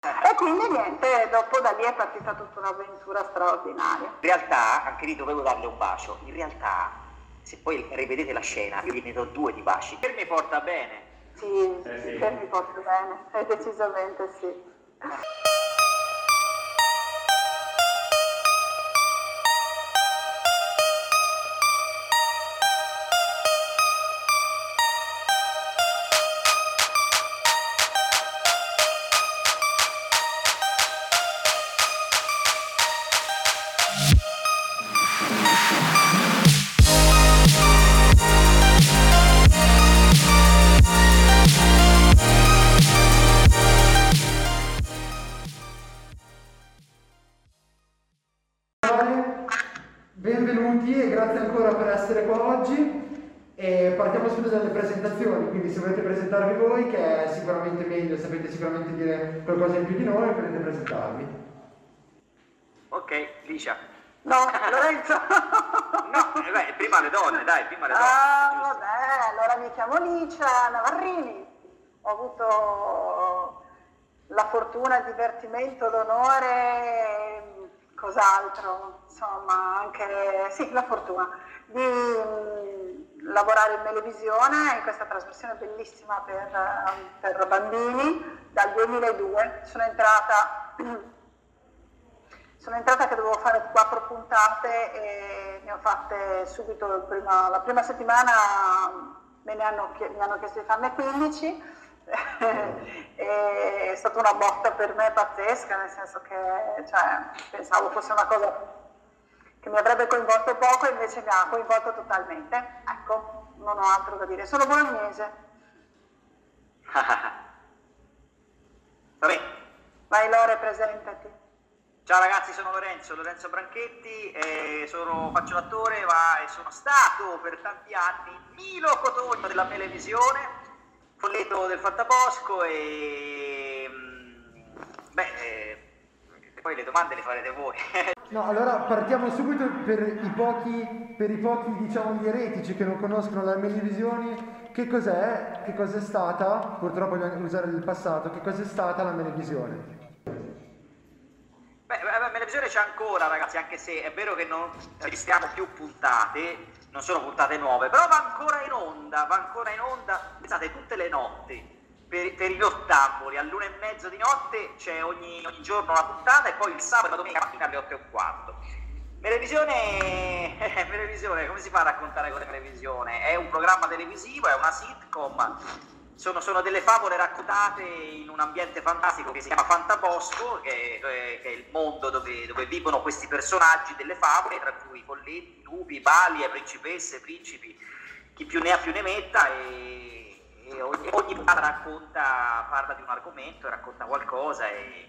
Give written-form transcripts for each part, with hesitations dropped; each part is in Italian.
E quindi niente, dopo da lì è partita tutta un'avventura straordinaria. In realtà, anche lì dovevo darle un bacio. In realtà, se poi rivedete la scena, io gliene do 2 di baci. Per me porta bene. Sì, per mi porta bene, decisamente sì. Benvenuti e grazie ancora per essere qua oggi. E partiamo subito dalle presentazioni, quindi se volete presentarvi voi, che è sicuramente meglio, sapete sicuramente dire qualcosa in più di noi, potete presentarvi. Ok, Licia. No, Lorenzo. No, prima le donne, dai, prima le donne. Vabbè, allora mi chiamo Licia Navarrini, ho avuto la fortuna, il divertimento, l'onore, cos'altro, insomma, anche, sì, la fortuna di lavorare in Melevisione in questa trasmissione bellissima per bambini dal 2002. Sono entrata che dovevo fare 4 puntate e ne ho fatte subito la prima settimana, mi hanno chiesto di farne 15. È stata una botta per me pazzesca, nel senso che pensavo fosse una cosa che mi avrebbe coinvolto poco, invece mi ha coinvolto totalmente. Ecco, non ho altro da dire, sono bolognese. Vabbè. Vai Lore, presentati. Ciao ragazzi, sono Lorenzo Branchetti, faccio l'attore, ma sono stato per tanti anni Milo Cotogno della Melevisione, folletto del Fantabosco e poi le domande le farete voi. No, allora partiamo subito per i pochi diciamo gli eretici che non conoscono la Melevisione. Che cos'è? Che cos'è stata? Purtroppo dobbiamo usare il passato. Che cos'è stata la Melevisione? Melevisione c'è ancora ragazzi, anche se è vero che non registriamo più puntate, non sono puntate nuove, però va ancora in onda, pensate, tutte le notti, per i nottamboli, all'1:30 di notte c'è ogni giorno una puntata e poi il sabato e la domenica mattina alle 8:15. Melevisione, come si fa a raccontare con la televisione? È un programma televisivo, è una sitcom. Sono delle favole raccontate in un ambiente fantastico che si chiama Fantabosco, che è il mondo dove vivono questi personaggi delle favole, tra cui folletti, lupi, balie, principesse, principi, chi più ne ha più ne metta, e ogni puntata parla di un argomento, racconta qualcosa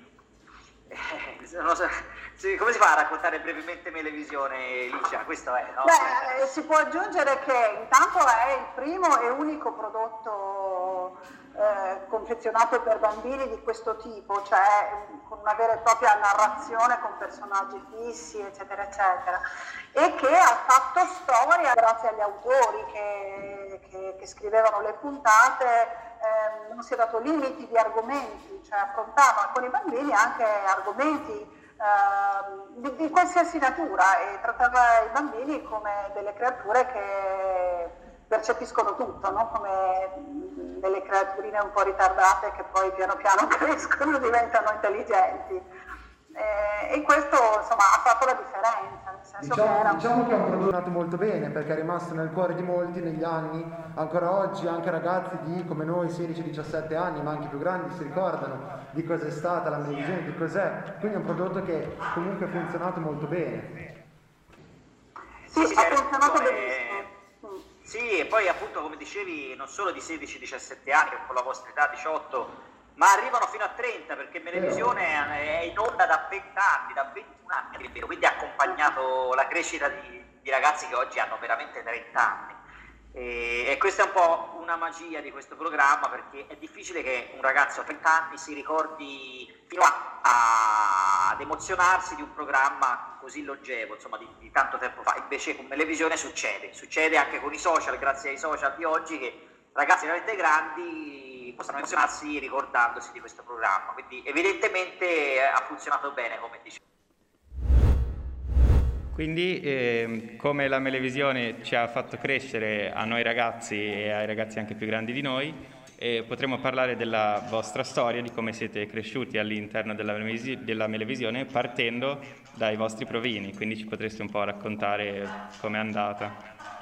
non so, come si fa a raccontare brevemente Melevisione, Licia? Questo è, no? Beh, si può aggiungere che intanto è il primo e unico prodotto confezionato per bambini di questo tipo, cioè con una vera e propria narrazione con personaggi fissi, eccetera, eccetera, e che ha fatto storia grazie agli autori che scrivevano le puntate. Non si è dato limiti di argomenti, cioè affrontavano con i bambini anche argomenti di qualsiasi natura e trattava i bambini come delle creature che percepiscono tutto, no? Come delle creaturine un po' ritardate che poi piano piano crescono e diventano intelligenti. E questo insomma ha fatto la differenza, nel senso diciamo che è un prodotto nato molto bene, perché è rimasto nel cuore di molti negli anni. Ancora oggi anche ragazzi di come noi 16-17 anni, ma anche più grandi, si ricordano di cos'è stata la Melevisione, di cos'è. Quindi è un prodotto che comunque ha funzionato molto bene. Sì, ha funzionato benissimo. Sì, e poi appunto come dicevi non solo di 16-17 anni, con la vostra età 18, ma arrivano fino a 30, perché Melevisione è in onda da 20 anni, da 21 anni, quindi ha accompagnato la crescita di ragazzi che oggi hanno veramente 30 anni. E questa è un po' una magia di questo programma, perché è difficile che un ragazzo a 30 anni si ricordi fino ad emozionarsi di un programma così longevo, insomma di tanto tempo fa. Invece con Melevisione succede anche con i social, grazie ai social di oggi, che ragazzi veramente grandi possano menzionarsi ricordandosi di questo programma. Quindi evidentemente ha funzionato bene, come dicevo. Quindi come la Melevisione ci ha fatto crescere a noi ragazzi e ai ragazzi anche più grandi di noi, potremmo parlare della vostra storia, di come siete cresciuti all'interno della Melevisione partendo dai vostri provini, quindi ci potreste un po' raccontare com'è andata.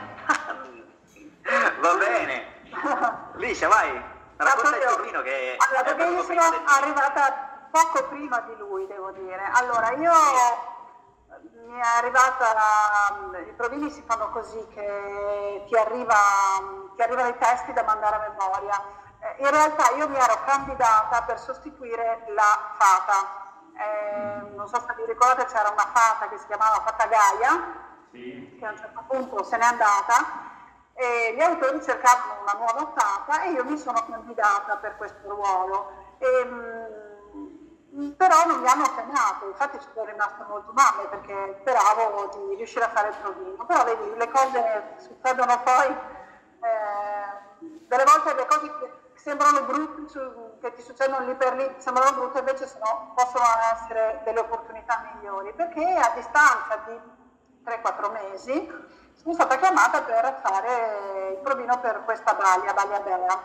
Va bene, Licia, vai, racconta il provino che allora, perché io sono arrivata poco prima di lui, devo dire. Allora, mi è arrivata, i provini si fanno così, che ti arrivano i testi da mandare a memoria. In realtà io mi ero candidata per sostituire la fata. Non so se vi ricordate, c'era una fata che si chiamava Fata Gaia, che a un certo punto se n'è andata, e gli autori cercavano una nuova fata e io mi sono candidata per questo ruolo. Però non mi hanno fermato, infatti ci sono rimasta molto male perché speravo di riuscire a fare il provino, però vedi, le cose succedono poi, delle volte le cose che sembrano brutte, che ti succedono lì per lì, sembrano brutte, invece possono essere delle opportunità migliori, perché a distanza di 3-4 mesi sono stata chiamata per fare il provino per questa Balia Bea.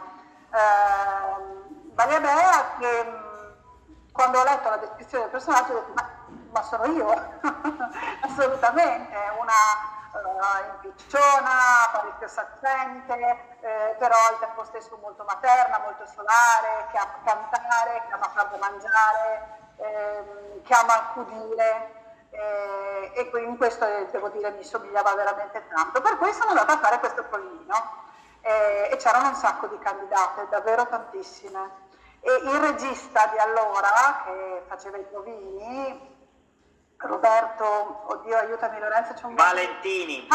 Balia Bea che quando ho letto la descrizione del personaggio ho detto ma sono io, assolutamente, una impicciona, parecchio saccente, però al tempo stesso molto materna, molto solare, che ama cantare, che ama far da mangiare, che ama accudire, e in questo devo dire mi somigliava veramente tanto, per cui sono andata a fare questo provino e c'erano un sacco di candidate, davvero tantissime. E il regista di allora, che faceva i provini, Roberto, oddio aiutami Lorenzo, c'è un Valentini.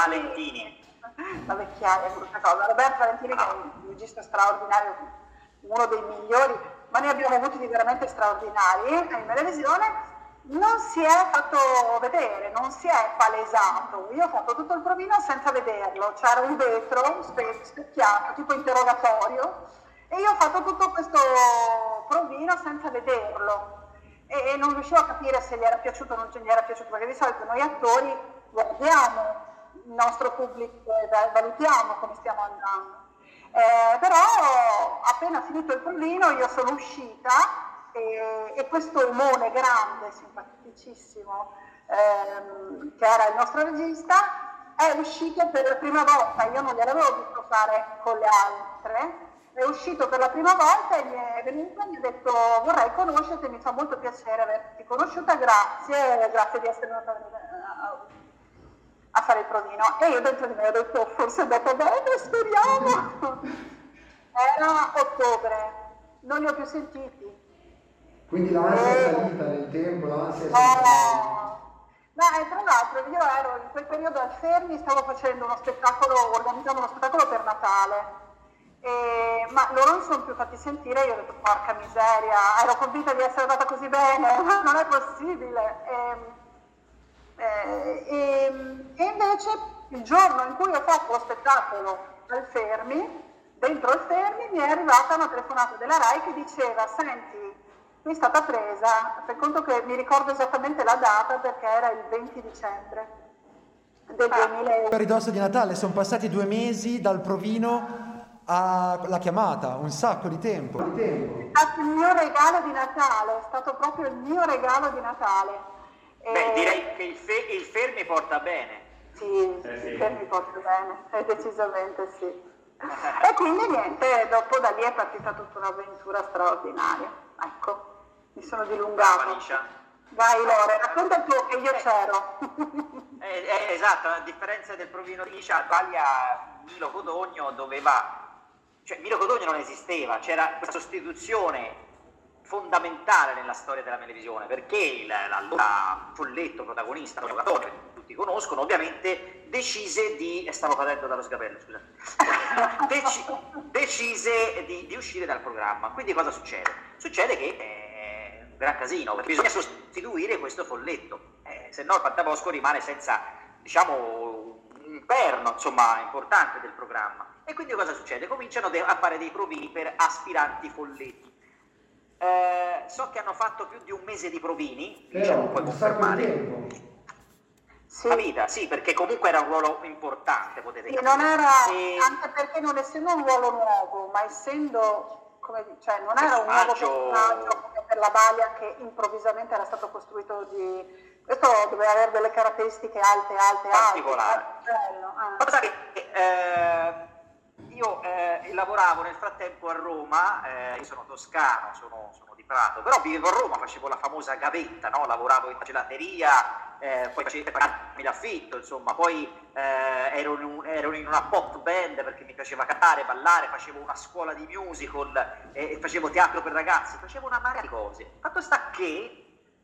La vecchiaia, è brutta cosa. Roberto Valentini che è un regista straordinario, uno dei migliori, ma ne abbiamo avuti di veramente straordinari in Melevisione. Non si è fatto vedere, non si è palesato. Io ho fatto tutto il provino senza vederlo, c'era un vetro specchiato, tipo interrogatorio, e io ho fatto tutto questo provino senza vederlo e non riuscivo a capire se gli era piaciuto o non gli era piaciuto, perché di solito noi attori guardiamo il nostro pubblico e valutiamo come stiamo andando. Però appena finito il provino io sono uscita e questo omone grande, simpaticissimo, che era il nostro regista, è uscito per la prima volta. Io non gliel'avevo visto fare con le altre, è uscito per la prima volta e mi è venuto e mi ha detto vorrei conoscerti, mi fa molto piacere averti conosciuta, grazie di essere venuta a fare il provino. E io dentro di me ho detto forse è andato bene, speriamo. Era ottobre, non li ho più sentiti. Quindi l'ansia è salita nel tempo, l'ansia è salita. Ma tra l'altro io ero in quel periodo al Fermi, stavo facendo organizzando uno spettacolo per Natale. Ma loro non sono più fatti sentire, io ho detto porca miseria, ero convinta di essere andata così bene, non è possibile. E invece il giorno in cui ho fatto lo spettacolo al Fermi, dentro il Fermi mi è arrivata una telefonata della Rai che diceva senti, qui è stata presa, per conto che mi ricordo esattamente la data perché era il 20 dicembre del 2000. Per ridosso di Natale sono passati 2 mesi dal provino alla chiamata, un sacco di tempo. È stato il mio regalo di Natale, è stato proprio il mio regalo di Natale. Beh, direi che il Fermi porta bene. Sì, il Fermi porta bene, decisamente sì. E quindi niente, dopo da lì è partita tutta un'avventura straordinaria. Ecco, mi sono dilungata. Vai Lore, racconta tu che io c'ero. Esatto, a differenza del provino di Licia, Milo Codogno Milo Codogno non esisteva, c'era questa sostituzione fondamentale nella storia della Melevisione, perché l'allora Folletto, protagonista, giocatore che tutti conoscono, ovviamente decise di uscire dal programma. Quindi cosa succede? Succede che è un gran casino, perché bisogna sostituire questo Folletto, se no il Fantabosco rimane senza, diciamo, un perno, insomma, importante del programma. E quindi cosa succede? Cominciano a fare dei provini per aspiranti folletti. So che hanno fatto più di un mese di provini, non puoi confermare. Sì. Capita? Sì, perché comunque era un ruolo importante, potete sì, capire. non era, anche perché non essendo un ruolo nuovo, ma essendo, non era un nuovo personaggio come per la Balia che improvvisamente era stato costruito questo doveva avere delle caratteristiche alte, particolari. Cosa che io lavoravo nel frattempo a Roma, io sono toscano, sono di Prato, però vivevo a Roma, facevo la famosa gavetta, no? Lavoravo in gelateria, poi facevo l'affitto, insomma, poi ero in una pop band perché mi piaceva cantare, ballare, facevo una scuola di musical, facevo teatro per ragazzi, facevo una marea di cose. Fatto sta che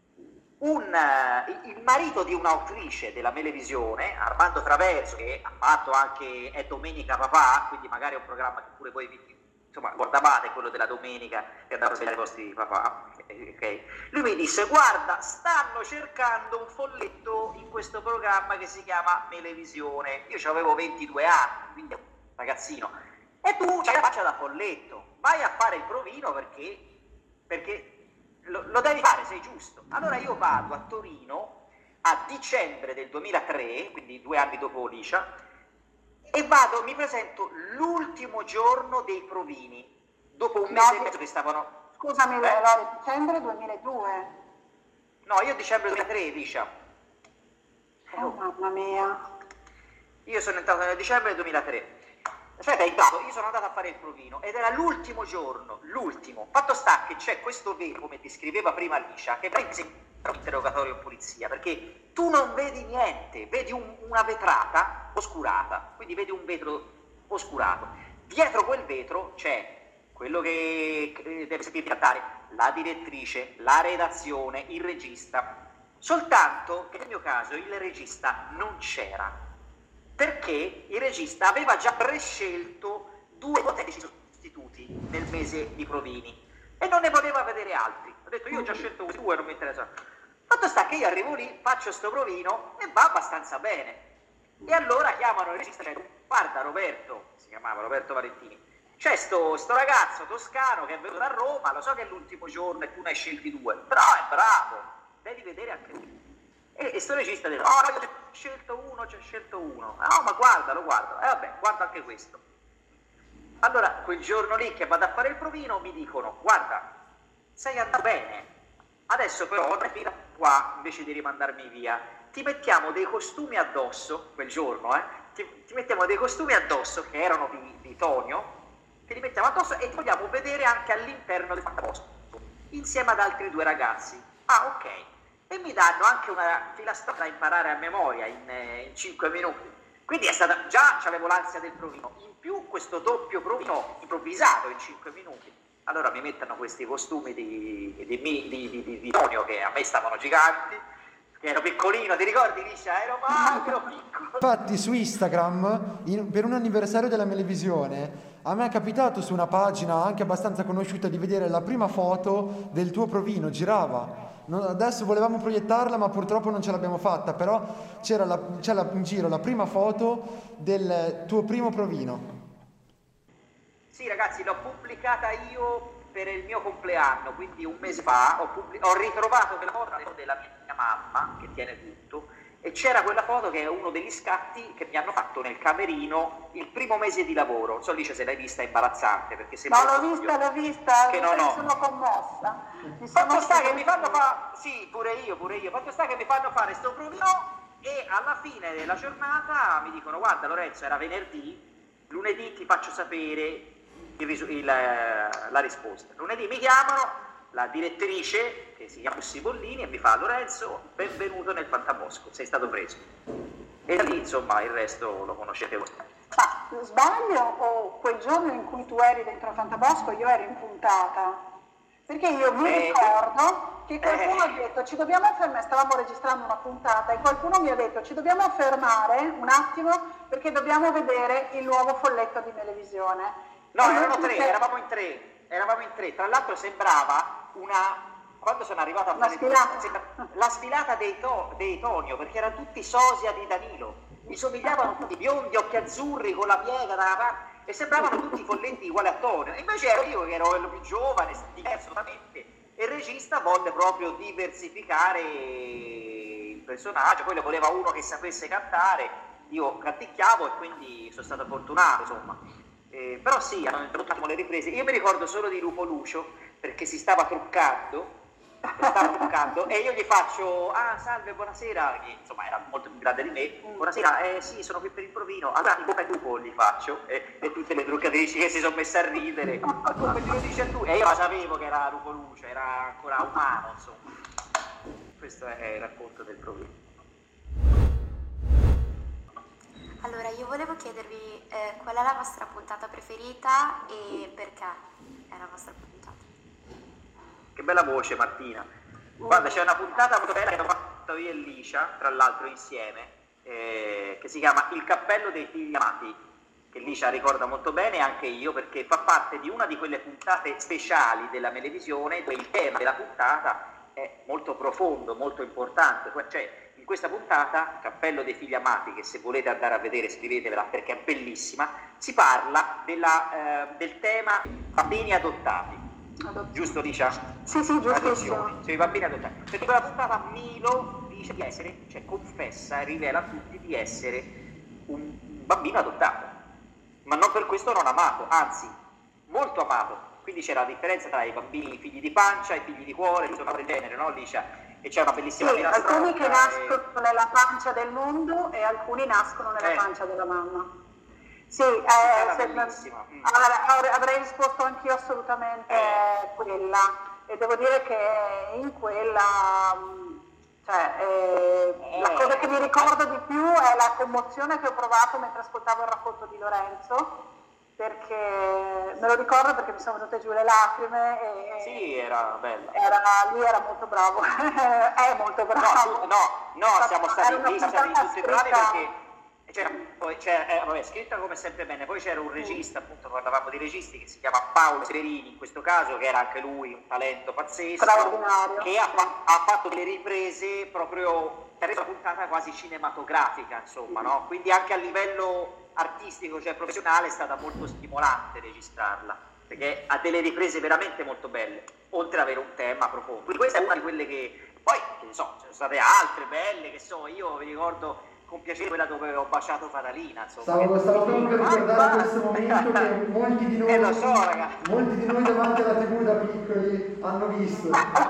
il marito di un'autrice della Melevisione, Armando Traverso, che ha fatto anche È Domenica Papà, quindi magari è un programma che pure voi guardavate, quello della domenica che andava a svegliare i vostri papà, okay. Lui mi disse: guarda, stanno cercando un folletto in questo programma che si chiama Melevisione. Io avevo 22 anni, quindi un ragazzino, e tu c'hai la faccia da folletto, vai a fare il provino perché lo devi fare, sei giusto. Allora io vado a Torino a dicembre del 2003, quindi 2 anni dopo Licia, e mi presento l'ultimo giorno dei provini, dopo un mese e mezzo che stavano... Scusami, allora, dicembre 2002? No, io dicembre 2003, Licia. Oh, mamma mia. Io sono entrato nel dicembre del 2003. Aspetta, intanto io sono andato a fare il provino ed era l'ultimo giorno, l'ultimo. Fatto sta che c'è questo vetro, come descriveva prima Licia, che prende un interrogatorio in polizia, perché tu non vedi niente, vedi una vetrata oscurata, quindi vedi un vetro oscurato. Dietro quel vetro c'è quello che deve sapere trattare, la direttrice, la redazione, il regista. Soltanto che nel mio caso il regista non c'era, perché il regista aveva già prescelto 2 ipotetici sostituti nel mese di provini e non ne voleva vedere altri. Ho detto: io ho già scelto 2, non mi interessa. Fatto sta che io arrivo lì, faccio sto provino e va abbastanza bene. E allora chiamano il regista, guarda Roberto, si chiamava Roberto Valentini, c'è sto ragazzo toscano che è venuto da Roma, lo so che è l'ultimo giorno e tu ne hai scelti 2, però è bravo, devi vedere anche lui. E sto regista dice: oh, io c'ho scelto uno. No, ma guardalo. Vabbè, guarda anche questo. Allora, quel giorno lì che vado a fare il provino mi dicono: guarda, sei andato bene, adesso però qua, invece di rimandarmi via, ti mettiamo dei costumi addosso, quel giorno, ti mettiamo dei costumi addosso che erano di Tonio, te li mettiamo addosso e ti vogliamo vedere anche all'interno del fantaposto, insieme ad altri 2 ragazzi. Ah, ok. E mi danno anche una filastrocca da imparare a memoria in 5 minuti. Quindi è stata, già avevo l'ansia del provino, in più questo doppio provino improvvisato in 5 minuti. Allora mi mettono questi costumi di Tonio che a me stavano giganti, che ero piccolino, ti ricordi Liscia? Ero magro, piccolo. Infatti su Instagram, per un anniversario della Melevisione, a me è capitato su una pagina anche abbastanza conosciuta di vedere la prima foto del tuo provino, girava. Adesso volevamo proiettarla ma purtroppo non ce l'abbiamo fatta, però c'è in giro la prima foto del tuo primo provino. Sì ragazzi, l'ho pubblicata io per il mio compleanno, quindi un mese fa ho ritrovato quella foto della mia mamma che tiene tutto e c'era quella foto che è uno degli scatti che mi hanno fatto nel camerino il primo mese di lavoro. Non so Alice se l'hai vista, è imbarazzante perché sembra l'ho vista, che non ho. Sono commossa. Fatto sta che mi fanno fare, sì, pure io, fatto sta che mi fanno fare sto provino e alla fine della giornata mi dicono: guarda Lorenzo, era venerdì, lunedì ti faccio sapere la risposta. Lunedì mi chiamano la direttrice che si chiama Pussi Bollini e mi fa: Lorenzo, benvenuto nel Fantabosco, sei stato preso. E da lì insomma il resto lo conoscete voi. Ma sbaglio o quel giorno in cui tu eri dentro il Fantabosco io ero in puntata? Perché io mi ricordo che qualcuno ha detto ci dobbiamo fermare, stavamo registrando una puntata e qualcuno mi ha detto ci dobbiamo fermare un attimo perché dobbiamo vedere il nuovo folletto di Melevisione. No, eravamo in tre, tra l'altro sembrava quando sono arrivato a fare la sfilata dei Tonio, perché erano tutti sosia di Danilo, mi somigliavano tutti biondi, occhi azzurri, con la piega dalla parte. e sembravano tutti folletti uguali a Tonio. Invece ero io che ero quello più giovane, diverso totalmente, e il regista volle proprio diversificare il personaggio, poi le voleva uno che sapesse cantare, io canticchiavo e quindi sono stato fortunato, insomma. Però sì, hanno interrotto le riprese. Io mi ricordo solo di Lupo Lucio, perché si stava truccando e io gli faccio: ah, salve, buonasera, che insomma era molto più grande di me. Buonasera, sì, sono qui per il provino. Allora, in bocca al lupo gli faccio, e tutte le truccatrici che si sono messe a ridere. Come lo dice tu? E io sapevo che era Lupo Lucio, era ancora umano, insomma. Questo è il racconto del provino. Allora, io volevo chiedervi qual è la vostra puntata preferita e perché è la vostra puntata. Che bella voce, Martina. Guarda, c'è una puntata molto bella che abbiamo fatto io e Licia, tra l'altro insieme, che si chiama Il cappello dei figli amati, che Licia ricorda molto bene, anche io, perché fa parte di una di quelle puntate speciali della Melevisione dove il tema della puntata è molto profondo, molto importante. Cioè, in questa puntata, Cappello dei figli amati, che se volete andare a vedere scrivetevela perché è bellissima, si parla del tema bambini adottati. Giusto, Licia? Sì, giustissimo. Sui bambini adottati. Perché quella puntata Milo dice di essere, cioè confessa e rivela a tutti di essere un bambino adottato, ma non per questo non amato, anzi molto amato. Quindi c'era la differenza tra i bambini figli di pancia e figli di cuore, insomma del genere, no, Licia? E c'è una bellissima alcuni che nascono nella pancia del mondo e alcuni nascono nella pancia della mamma. Sì, avrei risposto anch'io assolutamente quella, e devo dire che in quella, la cosa che mi ricordo di più è la commozione che ho provato mentre ascoltavo il racconto di Lorenzo, perché me lo ricordo perché mi sono venute giù le lacrime e sì, era bella. Lui era molto bravo, è molto bravo. No, siamo stati tutti bravi perché c'era scritta come sempre bene, poi c'era un regista, appunto parlavamo di registi, che si chiama Paolo Severini in questo caso, che era anche lui un talento pazzesco, straordinario, che ha fatto delle riprese proprio per la puntata quasi cinematografica, insomma, no? Quindi anche a livello artistico, cioè professionale, è stata molto stimolante registrarla, perché ha delle riprese veramente molto belle, oltre ad avere un tema profondo. Quindi questa è una di quelle che poi, che ne so, ci sono state altre belle, che so, io vi ricordo con piacere quella dove ho baciato Fatalina, insomma. Stavo proprio per ricordare questo momento che molti di noi, lo so, molti di noi davanti alla TV da piccoli hanno visto.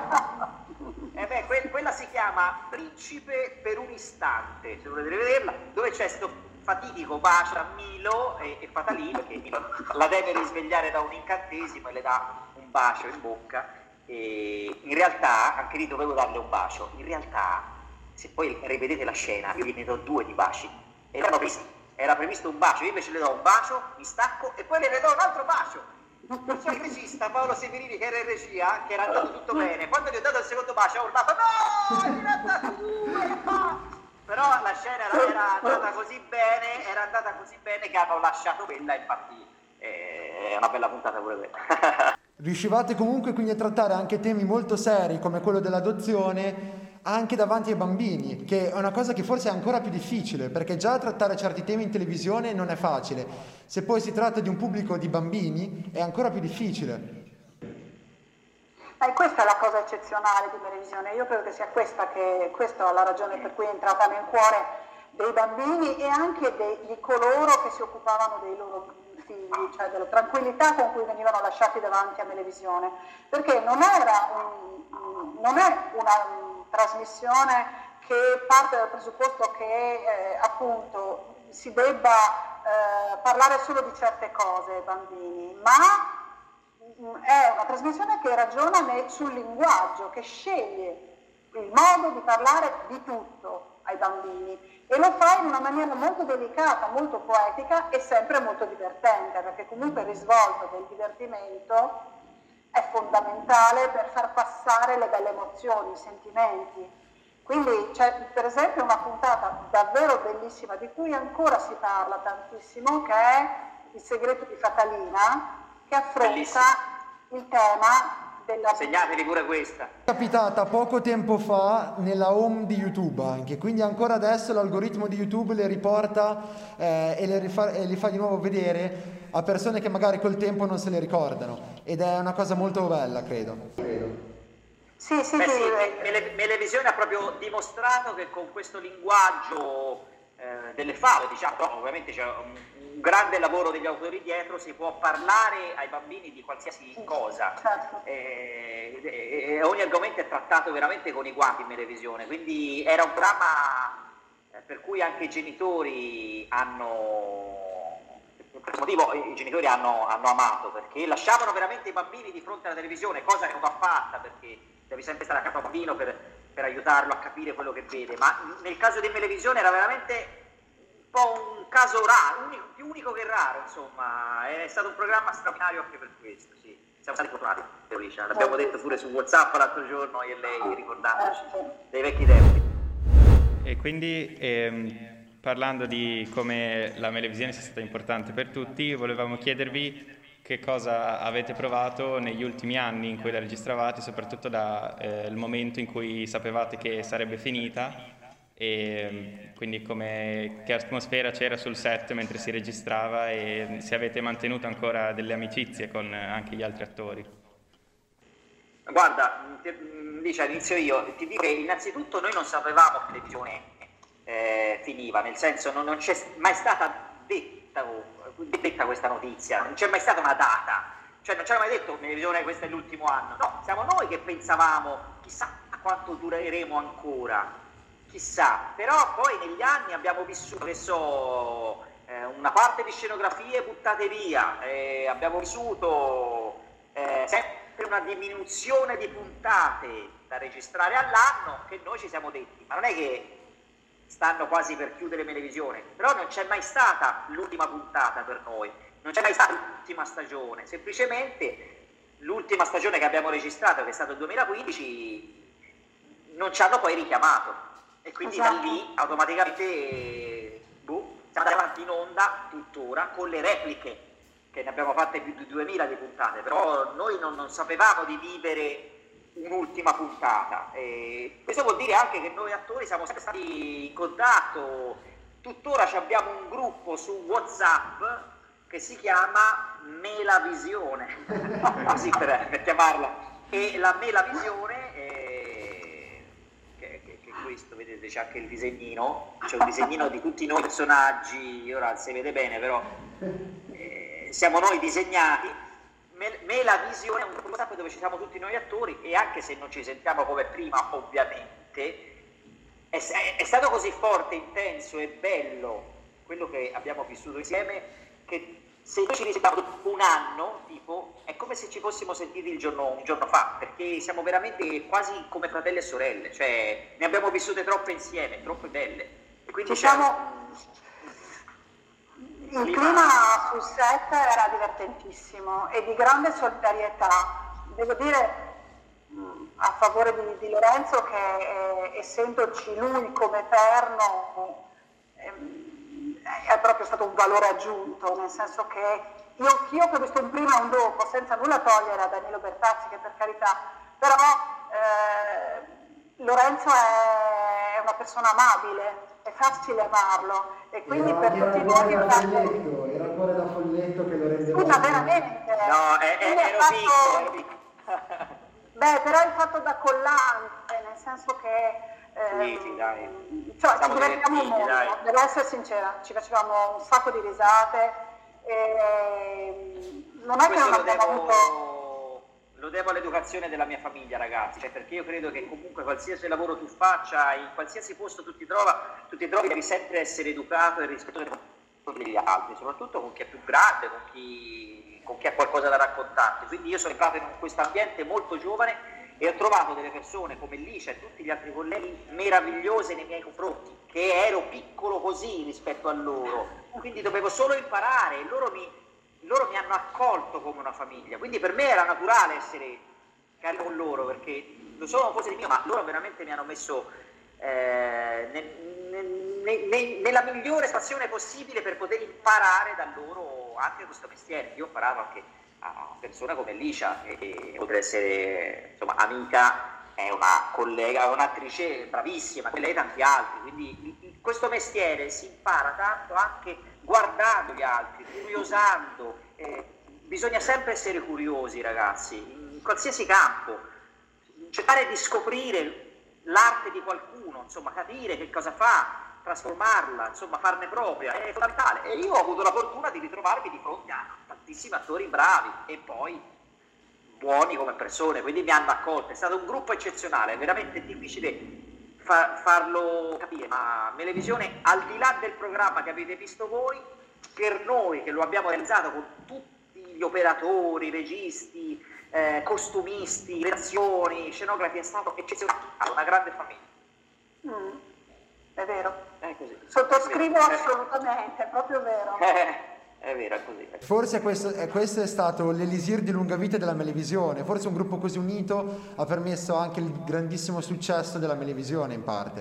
Quella si chiama Principe per un istante, se volete rivederla, dove c'è sto fatidico bacio a Milo e Fatalina, che Milo la deve risvegliare da un incantesimo e le dà un bacio in bocca, e in realtà anche lì dovevo darle un bacio, in realtà se poi rivedete la scena io gliene do 2 di baci, e era previsto un bacio, io invece le do un bacio, mi stacco e poi le do un altro bacio. C'è il regista Paolo Severini, che era in regia, che era andato tutto bene, quando gli ho dato il secondo bacio ho urlato no, è diventato 2. Però la scena era andata così bene che hanno lasciato quella, infatti è una bella puntata pure quella. Riuscivate comunque quindi a trattare anche temi molto seri come quello dell'adozione anche davanti ai bambini, che è una cosa che forse è ancora più difficile, perché già trattare certi temi in televisione non è facile, se poi si tratta di un pubblico di bambini è ancora più difficile. Questa è la cosa eccezionale di Melevisione, io credo che sia questa è la ragione per cui è entrata nel cuore dei bambini e anche di coloro che si occupavano dei loro figli, cioè della tranquillità con cui venivano lasciati davanti a Melevisione, perché non è una trasmissione che parte dal presupposto che appunto si debba parlare solo di certe cose ai bambini, ma è una trasmissione che ragiona sul linguaggio, che sceglie il modo di parlare di tutto ai bambini e lo fa in una maniera molto delicata, molto poetica e sempre molto divertente, perché comunque il risvolto del divertimento è fondamentale per far passare le belle emozioni, i sentimenti. Quindi c'è per esempio una puntata davvero bellissima di cui ancora si parla tantissimo, che è Il segreto di Fatalina, che affronta bellissimo il tema della... Segnatevi pure questa. È capitata poco tempo fa nella home di YouTube anche, quindi ancora adesso l'algoritmo di YouTube le riporta e li fa di nuovo vedere a persone che magari col tempo non se le ricordano, ed è una cosa molto bella, credo. Sì, Melevisione ha proprio dimostrato che con questo linguaggio delle favole, diciamo, no, ovviamente c'è un grande lavoro degli autori dietro, si può parlare ai bambini di qualsiasi cosa, certo. E ogni argomento è trattato veramente con i guanti in Melevisione, quindi era un programma per cui anche i genitori per questo motivo i genitori hanno amato, perché lasciavano veramente i bambini di fronte alla televisione, cosa che non va fatta, perché devi sempre stare accanto al bambino per aiutarlo a capire quello che vede, ma nel caso di Melevisione era veramente un po' un caso raro, più unico che raro, insomma, è stato un programma straordinario anche per questo, sì. Siamo stati fortunati, Alicia, l'abbiamo detto pure su WhatsApp l'altro giorno io e lei, ricordandoci dei vecchi tempi. E quindi parlando di come la Melevisione sia stata importante per tutti, volevamo chiedervi che cosa avete provato negli ultimi anni in cui la registravate, soprattutto dal momento in cui sapevate che sarebbe finita, e quindi che atmosfera c'era sul set mentre si registrava, e se avete mantenuto ancora delle amicizie con anche gli altri attori. Guarda, Alicia, inizio io, ti dico che innanzitutto noi non sapevamo che la televisione finiva, nel senso non c'è mai stata detta questa notizia, non c'è mai stata una data, cioè non ci hanno mai detto televisione questo è l'ultimo anno, no, siamo noi che pensavamo chissà quanto dureremo ancora, chissà, però poi negli anni abbiamo vissuto, una parte di scenografie buttate via, abbiamo vissuto sempre una diminuzione di puntate da registrare all'anno, che noi ci siamo detti, ma non è che stanno quasi per chiudere Melevisione, però non c'è mai stata l'ultima puntata per noi, non c'è mai stata l'ultima stagione, semplicemente l'ultima stagione che abbiamo registrato, che è stato il 2015, non ci hanno poi richiamato, e quindi da lì automaticamente siamo andati avanti in onda tuttora con le repliche, che ne abbiamo fatte più di 2000 di puntate, però noi non sapevamo di vivere un'ultima puntata, e questo vuol dire anche che noi attori siamo sempre stati in contatto, tuttora abbiamo un gruppo su WhatsApp che si chiama Melavisione, così per chiamarla, e la Melavisione che questo, vedete, c'è anche il disegnino, c'è un disegnino di tutti noi personaggi, ora si vede bene, però siamo noi disegnati. Melavisione è un WhatsApp dove ci siamo tutti noi attori, e anche se non ci sentiamo come prima, ovviamente è stato così forte, intenso e bello quello che abbiamo vissuto insieme, che se noi ci risentiamo dopo un anno, tipo, è come se ci fossimo sentiti un giorno fa, perché siamo veramente quasi come fratelli e sorelle, cioè ne abbiamo vissute troppe insieme, troppe belle, e quindi il clima sul set era divertentissimo e di grande solidarietà, devo dire, a favore di Lorenzo, che essendoci lui come eterno è proprio stato un valore aggiunto, nel senso che io che ho visto un prima e un dopo, senza nulla togliere a Danilo Bertazzi, che per carità, però Lorenzo è una persona amabile, è facile amarlo, e quindi per tutti noi era il cuore da folletto che lo rendeva. Scusa, veramente? No, ero piccolo. Beh, però è fatto da collante, nel senso che sì, dai. Cioè, ci divertiamo molto, devo essere sincera, ci facevamo un sacco di risate, e non è questo che non abbiamo avuto... Lo devo all'educazione della mia famiglia, ragazzi, cioè, perché io credo che comunque qualsiasi lavoro tu faccia, in qualsiasi posto tu ti trovi, devi sempre essere educato e rispettoso degli altri, soprattutto con chi è più grande, con chi ha qualcosa da raccontarti. Quindi io sono entrato in questo ambiente molto giovane e ho trovato delle persone come Licia e tutti gli altri colleghi meravigliose nei miei confronti, che ero piccolo così rispetto a loro, quindi dovevo solo imparare, e loro mi hanno accolto come una famiglia, quindi per me era naturale essere cari con loro, perché lo sono forse di mio, ma loro veramente mi hanno messo nella migliore situazione possibile per poter imparare da loro anche questo mestiere. Io ho imparato anche a persone come Licia, che oltre ad essere, insomma, amica, è una collega, un'attrice bravissima, e lei tanti altri, quindi questo mestiere si impara tanto anche guardando gli altri, curiosando, bisogna sempre essere curiosi, ragazzi, in qualsiasi campo, cercare di scoprire l'arte di qualcuno, insomma, capire che cosa fa, trasformarla, insomma, farne propria, è fondamentale. E io ho avuto la fortuna di ritrovarmi di fronte a tantissimi attori bravi e poi buoni come persone, quindi mi hanno accolto. È stato un gruppo eccezionale, è veramente difficile farlo capire, ma Melevisione, al di là del programma che avete visto voi, per noi che lo abbiamo realizzato con tutti gli operatori, registi, costumisti, redazioni, scenografi, è stato eccezionale, una grande famiglia. È vero, È così. sottoscrivo assolutamente, è proprio vero. È vero, è così. Forse questo è stato l'elisir di lunga vita della Melevisione, forse un gruppo così unito ha permesso anche il grandissimo successo della Melevisione in parte.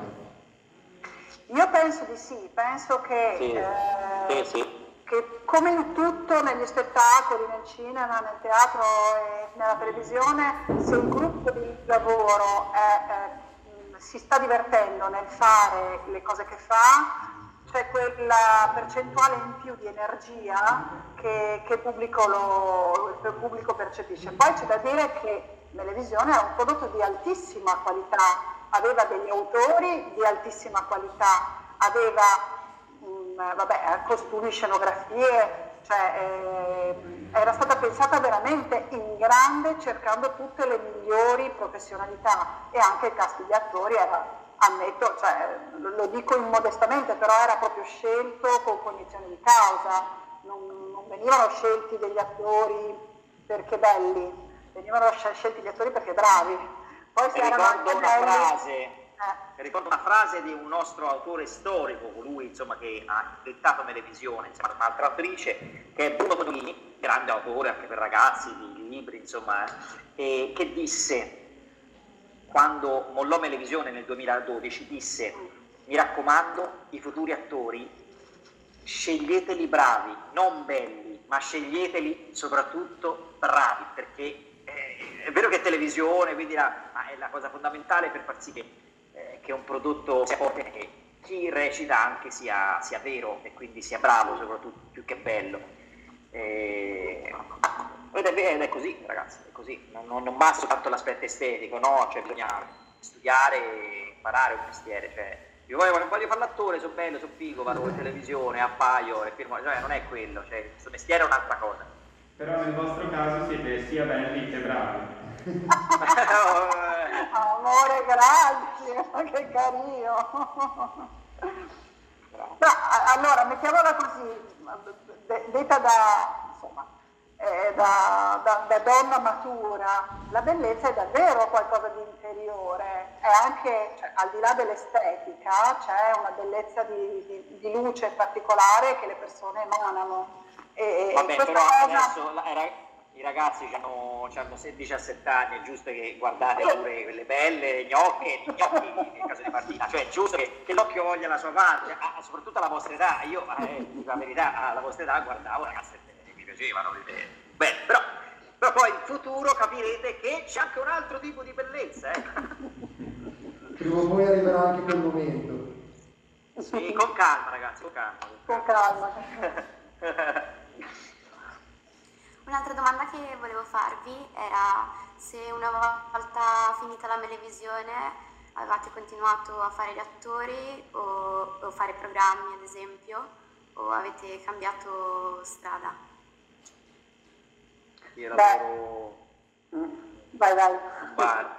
Io penso di sì, penso che, che come in tutto, negli spettacoli, nel cinema, nel teatro e nella televisione, se un gruppo di lavoro si sta divertendo nel fare le cose che fa, c'è quella percentuale in più di energia che il pubblico percepisce. Poi c'è da dire che Melevisione è un prodotto di altissima qualità, aveva degli autori di altissima qualità, aveva costumi, scenografie, cioè era stata pensata veramente in grande, cercando tutte le migliori professionalità, e anche il cast di attori era, ammetto, cioè, lo dico immodestamente, però era proprio scelto con cognizione di causa, non venivano scelti degli attori perché belli, venivano scelti gli attori perché bravi. Poi si erano anche ricordo una frase di un nostro autore storico, colui insomma che ha inventato Melevisione insieme ad un'altra attrice, che è Bruno Tonini, grande autore anche per ragazzi di libri, insomma, che disse, quando mollò Melevisione nel 2012, disse: mi raccomando, i futuri attori sceglieteli bravi, non belli, ma sceglieteli soprattutto bravi, perché è vero che è televisione, quindi è la cosa fondamentale per far sì che un prodotto sia forte, che chi recita anche sia vero e quindi sia bravo, soprattutto, più che bello. Ed è così, ragazzi, è così, non basta soltanto l'aspetto estetico, no? Cioè bisogna studiare e imparare un mestiere, cioè io voglio fare l'attore, sono bello, sono figo, vado in televisione, appaio e firmo, cioè non è quello, cioè questo mestiere è un'altra cosa. Però nel vostro caso siete sia belli che bravi. Amore, grazie, che carino. No, allora, mettiamola così, detta da donna matura, la bellezza è davvero qualcosa di interiore, è anche, cioè, al di là dell'estetica, c'è una bellezza di luce particolare che le persone emanano. Vabbè, però adesso i ragazzi hanno 16-17 anni, è giusto che guardate pure quelle belle, gli occhi nel caso di Martina, cioè è giusto che l'occhio voglia la sua parte, soprattutto alla vostra età. Io, la verità, alla vostra età guardavo ragazze che mi piacevano, bene, però poi in futuro capirete che c'è anche un altro tipo di bellezza. Prima o poi arriverà anche quel momento. Sì, con calma, ragazzi, Con calma. Un'altra domanda che volevo farvi era se una volta finita la Melevisione avevate continuato a fare gli attori o fare programmi, ad esempio, o avete cambiato strada? Io lavoro... Vai. Bar.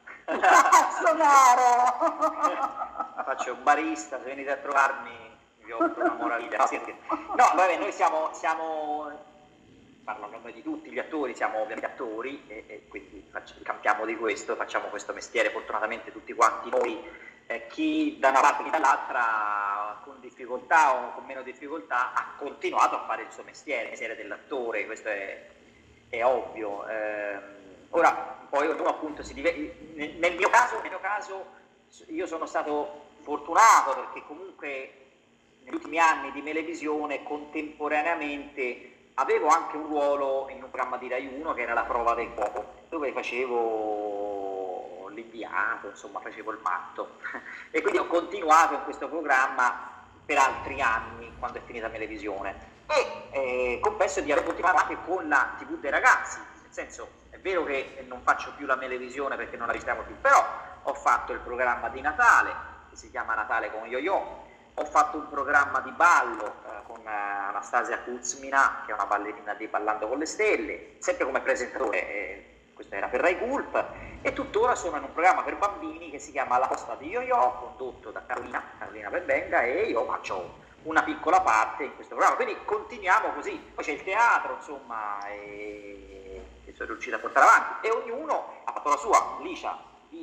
Faccio un barista, se venite a trovarmi vi offro una moraviglia. No, vabbè, noi siamo parlo a nome di tutti gli attori, siamo ovviamente attori e quindi campiamo di questo, facciamo questo mestiere fortunatamente tutti quanti noi, chi da una parte chi dall'altra con difficoltà o con meno difficoltà ha continuato a fare il suo mestiere, il mestiere dell'attore, questo è ovvio. Ora poi ognuno appunto nel mio caso io sono stato fortunato perché comunque negli ultimi anni di Melevisione contemporaneamente avevo anche un ruolo in un programma di Rai 1 che era La prova del cuoco, dove facevo l'inviato, insomma facevo il matto e quindi ho continuato in questo programma per altri anni quando è finita Melevisione, e confesso di aver continuato anche con la TV dei ragazzi, nel senso, è vero che non faccio più la Melevisione perché non la registriamo più, però ho fatto il programma di Natale che si chiama Natale con Yo-Yo, ho fatto un programma di ballo con Anastasia Kuzmina, che è una ballerina di Ballando con le Stelle, sempre come presentatore, questo era per Rai Gulp, e tuttora sono in un programma per bambini che si chiama La Posta di Yo-Yo, condotto da Carolina Benvenga, e io faccio una piccola parte in questo programma, quindi continuiamo così. Poi c'è il teatro, insomma, che sono riuscito a portare avanti, e ognuno ha fatto la sua. Licia,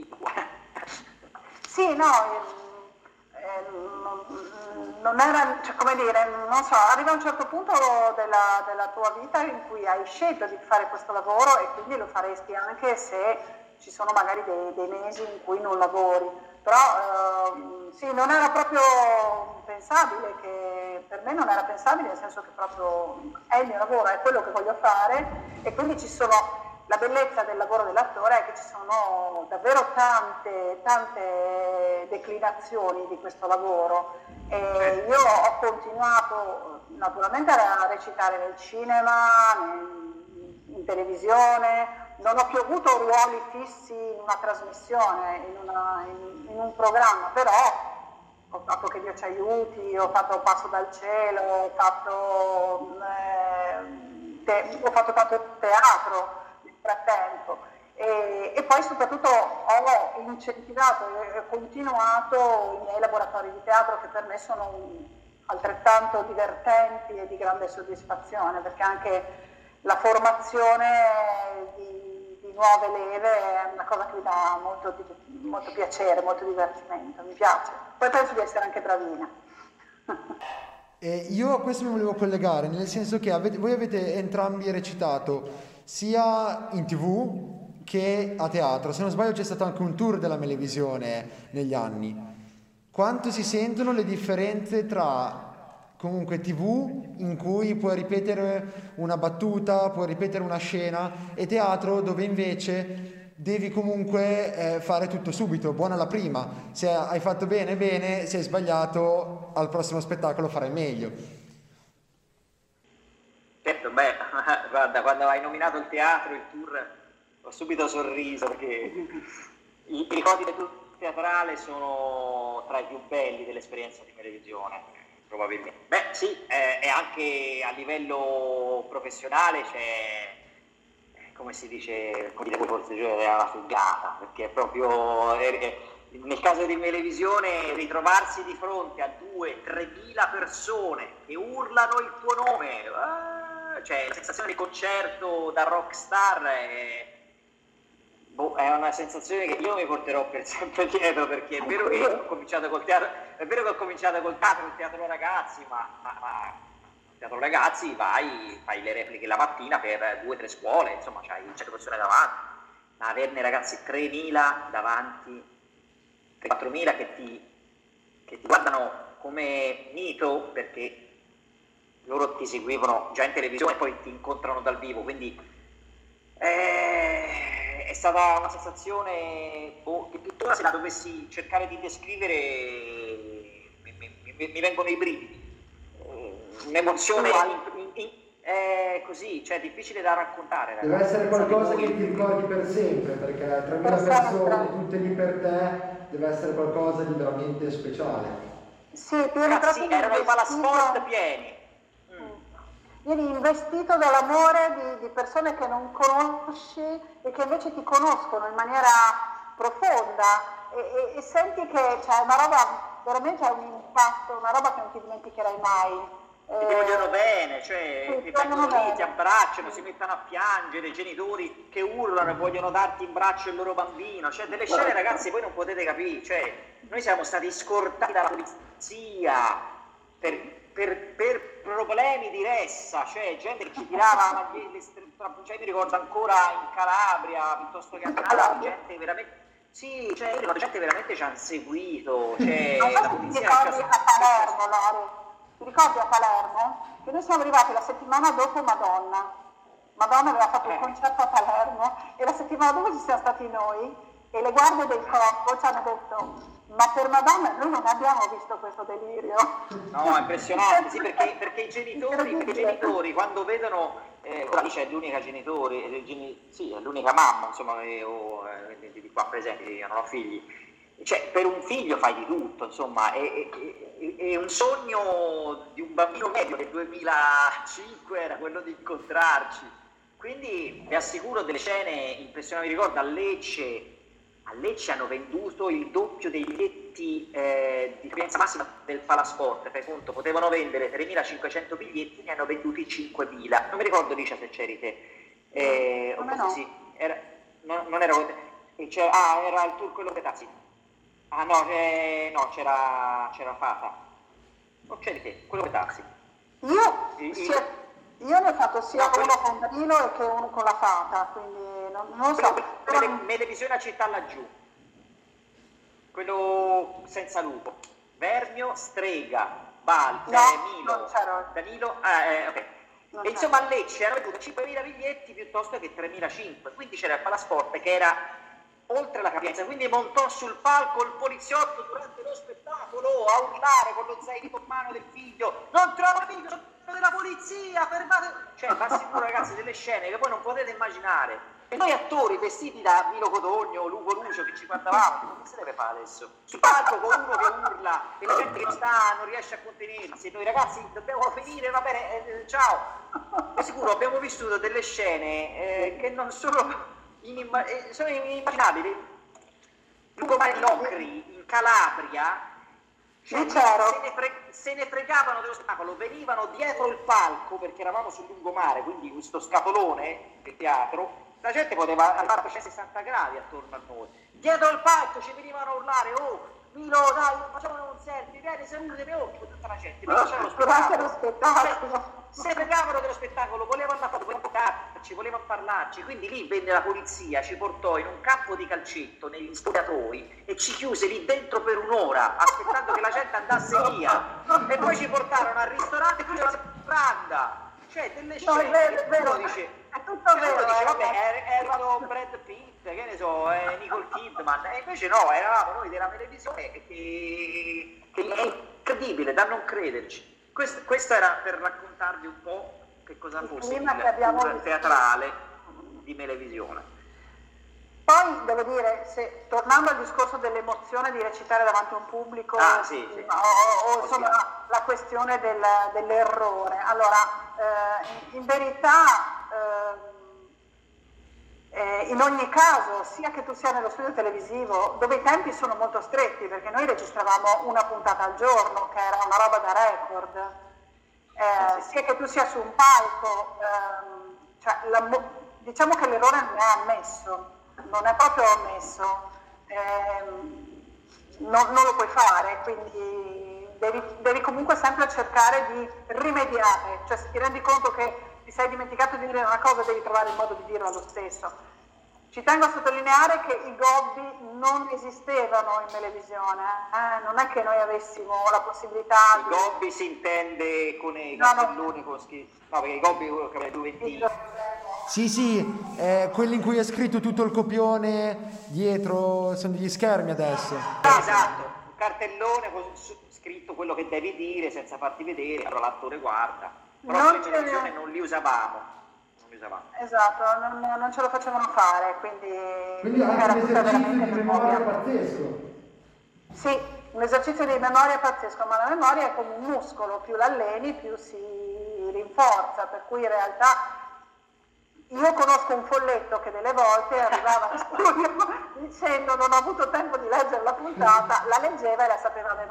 Sì, no, non era, cioè, come dire, non so, arriva un certo punto della tua vita in cui hai scelto di fare questo lavoro e quindi lo faresti anche se ci sono magari dei mesi in cui non lavori, però sì, non era proprio pensabile, che per me non era pensabile, nel senso che proprio è il mio lavoro, è quello che voglio fare, e quindi la bellezza del lavoro dell'attore è che ci sono davvero tante declinazioni di questo lavoro, e io ho continuato naturalmente a recitare nel cinema, in televisione, non ho più avuto ruoli fissi in una trasmissione, in un programma, però ho fatto Che Dio ci aiuti, ho fatto Passo dal cielo, ho fatto tanto teatro nel frattempo, e poi soprattutto ho incentivato e continuato i miei laboratori di teatro, che per me sono altrettanto divertenti e di grande soddisfazione, perché anche la formazione di nuove leve è una cosa che mi dà molto piacere, molto divertimento, mi piace. Poi penso di essere anche bravina. Io a questo mi volevo collegare, nel senso che voi avete entrambi recitato sia in TV che a teatro. Se non sbaglio c'è stato anche un tour della Melevisione negli anni. Quanto si sentono le differenze tra comunque TV, in cui puoi ripetere una battuta, puoi ripetere una scena, e teatro, dove invece devi comunque fare tutto subito, buona la prima. Se hai fatto bene, se hai sbagliato al prossimo spettacolo farai meglio. Certo, guarda, quando hai nominato il teatro, il tour, ho subito sorriso, perché i ricordi del tour teatrale sono tra i più belli dell'esperienza di televisione, probabilmente. Beh sì, e anche a livello professionale c'è, come si dice, come dire, forse è una fugata, perché è proprio, nel caso di Melevisione, ritrovarsi di fronte a 2.000-3.000 persone che urlano il tuo nome, cioè la sensazione di concerto da rockstar è una sensazione che io mi porterò per sempre dietro, perché è vero che ho cominciato col teatro, il teatro ragazzi, ma il teatro ragazzi fai le repliche la mattina per 2 o 3 scuole, insomma c'hai 100 persone davanti, ma averne ragazzi 3.000 davanti, 4.000 che ti guardano come mito, perché loro ti seguivano già in televisione e poi ti incontrano dal vivo, quindi è stata una sensazione che tuttora, se la dovessi cercare di descrivere, mi vengono i brividi, un'emozione così, cioè difficile da raccontare. Deve essere qualcosa che ti ricordi per sempre, perché 3.000 persone tutte lì per te, deve essere qualcosa di veramente speciale. Sì, erano i palasport pieni. Vieni investito dall'amore di persone che non conosci e che invece ti conoscono in maniera profonda, e senti che c'è una roba, veramente ha un impatto, una roba che non ti dimenticherai mai. Ti vogliono bene, cioè ti vengono lì, ti abbracciano, si mettono a piangere, i genitori che urlano e vogliono darti in braccio il loro bambino, cioè delle scene, ragazzi, voi non potete capire, cioè noi siamo stati scortati dalla polizia per problemi di ressa, cioè gente che ci tirava, cioè mi ricordo ancora in Calabria, piuttosto che a Napoli, gente veramente, sì, cioè io ricordo gente veramente ci hanno seguito, cioè la polizia ti ricordi a Palermo? Che noi siamo arrivati la settimana dopo Madonna aveva fatto un concerto a Palermo, e la settimana dopo ci siamo stati noi, e le guardie del corpo ci hanno detto: ma per Madonna noi non abbiamo visto questo delirio. No, è impressionante, sì, perché i genitori quando vedono, ora lì c'è l'unica genitore, sì, è l'unica mamma, insomma, di qua presenti, io non ho figli, cioè per un figlio fai di tutto, insomma, è un sogno di un bambino medio del 2005 era quello di incontrarci, quindi vi assicuro delle scene impressionanti. Mi ricordo a Lecce hanno venduto il doppio dei biglietti di capienza massima del Palasport, per conto potevano vendere 3.500 biglietti, ne hanno venduti 5.000. Non mi ricordo, Licia, se c'eri te. No. Sì, non era con te. Era il tour quello Petazzi. Ah no, c'era Fata. Non c'eri te, quello Petazzi. Io ne ho fatto sia uno con Danilo che uno con la Fata, quindi non lo so. Melevisione a Città laggiù, quello senza lupo, Vermio, Strega, Milo, Danilo, ok. E insomma a Lecce erano venuti 5.000 biglietti piuttosto che 3.500, quindi c'era il Palasport che era oltre la capienza, quindi montò sul palco il poliziotto durante lo spettacolo a urlare con lo zainetto in mano del figlio: non trovo il figlio della polizia, fermate! Cioè, ma sicuro, ragazzi, delle scene che voi non potete immaginare. E noi attori vestiti da Milo Codogno, Lugo Lucio che ci guardavamo, che si deve fare adesso? Sul palco con uno che urla e la gente che non riesce a contenersi, e noi ragazzi dobbiamo finire, va bene, ciao. Di sicuro abbiamo vissuto delle scene che non sono sono inimmaginabili. Lungomare Locri in Calabria, cioè, se ne fregavano dello spettacolo, venivano dietro il palco perché eravamo sul lungomare, quindi questo scatolone del teatro, la gente poteva arrivare a 60 gradi attorno a noi, dietro il palco ci venivano a urlare: oh Milo, dai, facciamo un selfie, vieni, salutami, tutta la gente, durante lo spettacolo. Se fregavano dello spettacolo, volevano una foto, volevano parlarci, quindi lì venne la polizia, ci portò in un campo di calcetto negli spogliatoi e ci chiuse lì dentro per un'ora aspettando che la gente andasse via, e poi ci portarono al ristorante e qui la Branda, cioè delle scene. No, è vero, è tutto vero. Uno dice vabbè, erano Brad Pitt, che ne so, Nicole Kidman, e invece no, eravamo noi della televisione, che è incredibile da non crederci. Questo era per raccontarvi un po' che cosa fosse il tour teatrale di Melevisione. Poi devo dire, tornando al discorso dell'emozione di recitare davanti a un pubblico, o insomma la questione dell'errore, allora in verità in ogni caso, sia che tu sia nello studio televisivo, dove i tempi sono molto stretti, perché noi registravamo una puntata al giorno, che era una roba da record, sia che tu sia su un palco, diciamo che l'errore non è ammesso, non è proprio ammesso, non lo puoi fare, quindi devi comunque sempre cercare di rimediare, cioè se ti rendi conto che ti sei dimenticato di dire una cosa, devi trovare il modo di dirla lo stesso. Ci tengo a sottolineare che i gobbi non esistevano in televisione, non è che noi avessimo la possibilità di... I gobbi si intende con i cartelloni con scritto... No, perché i gobbi che aveva due T. Sì, quelli in cui è scritto tutto il copione dietro, sono degli schermi adesso. Esatto, un cartellone con scritto quello che devi dire senza farti vedere, allora l'attore guarda. Però in televisione non li usavamo. Esatto, non ce lo facevano fare, quindi era un esercizio di memoria pazzesco. Sì, un esercizio di memoria pazzesco, ma la memoria è come un muscolo, più l'alleni più si rinforza, per cui in realtà io conosco un folletto che delle volte arrivava in studio dicendo non ho avuto tempo di leggere la puntata, la leggeva e la sapeva a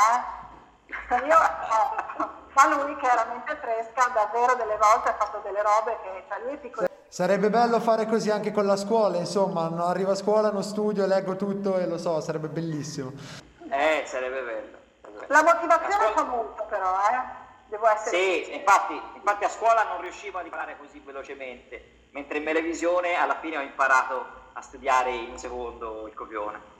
memoria, ma lui che era mente fresca davvero delle volte ha fatto delle robe che lui è piccolo. Sarebbe bello fare così anche con la scuola, insomma, non arrivo a scuola, non studio, leggo tutto e lo so, sarebbe bellissimo. Sarebbe bello. La motivazione fa molto però, devo essere sì, infatti a scuola non riuscivo a imparare così velocemente, mentre in televisione alla fine ho imparato a studiare in un secondo il copione.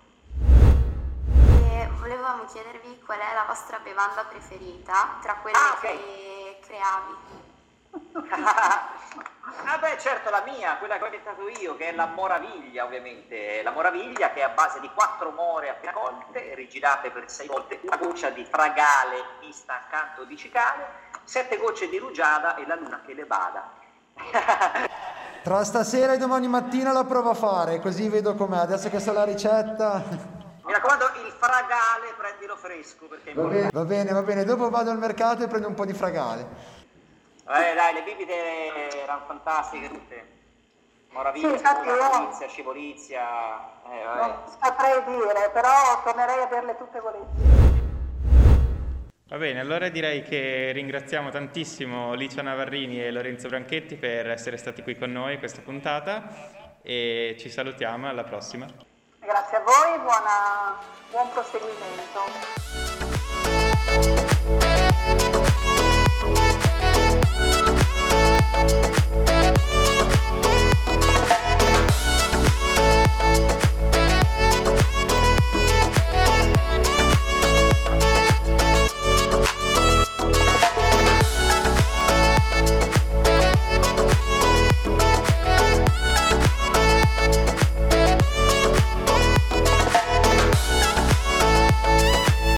Volevamo chiedervi qual è la vostra bevanda preferita tra quelle che creavi. Ah beh, certo, la mia, quella che ho inventato io, che è la moraviglia, ovviamente. La moraviglia che è a base di 4 more appena colte, rigirate per 6 volte, una goccia di fragale mista accanto di cicale, 7 gocce di rugiada e la luna che le bada. Tra stasera e domani mattina la provo a fare, così vedo com'è. Adesso che so la ricetta. Mi raccomando, il fragale prendilo fresco perché è importante. Va bene, dopo vado al mercato e prendo un po' di fragale. Dai, le bibite erano fantastiche tutte. Moraviglia, Sì, infatti scivolizia, scivolizia. Non saprei dire, però tornerei a berle tutte volentieri. Va bene, allora direi che ringraziamo tantissimo Licia Navarrini e Lorenzo Branchetti per essere stati qui con noi questa puntata e ci salutiamo, alla prossima. Grazie a voi, buon proseguimento.